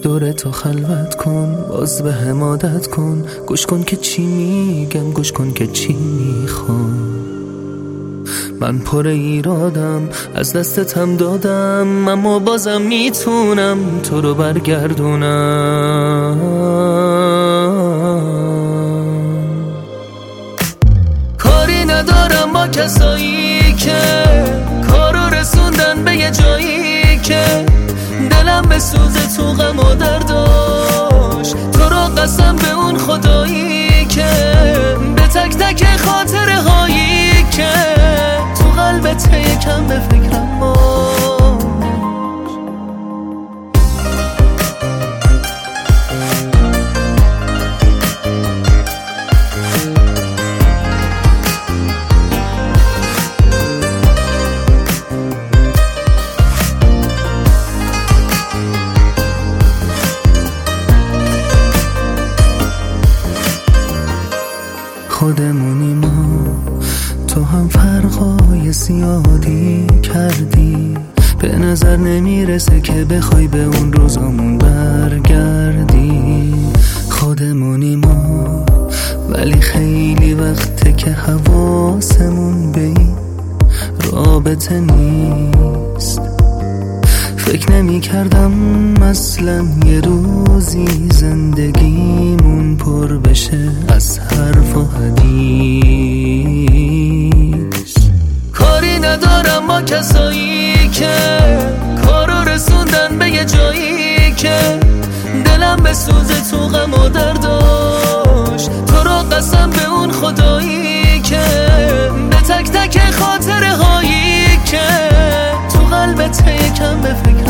دور تو خلوت کن، باز به هم عادت کن، گوش کن که چی میگم، گوش کن که چی میخوام. من پر ایرادم، از دستتم دادم، اما بازم میتونم تو رو برگردونم. کاری ندارم با کسایی که کارو رسوندن به یه جایی که دلم به سوزه تو غم و درداش. تو رو قسم به اون خدایی که به تک تک خاطره هایی که تو قلبت یکم به فکرم باش. خودمونی ما، تو هم فرقای زیادی کردی، به نظر نمیرسه که بخوای به اون روزامون برگردی. خودمونی ما، ولی خیلی وقته که حواسمون به این رابطه نیست. فکر نمی کردم اصلا یه روزی زندگیمون پر بشه از حرف و حدیث. کاری ندارم با کسایی که کارو رسوندن به یه جایی که دلم به سوزه تو غم و درداش. تو رو قسم به اون خدایی که به تک تک خاطره هایی که تو قلبت یکم به فکر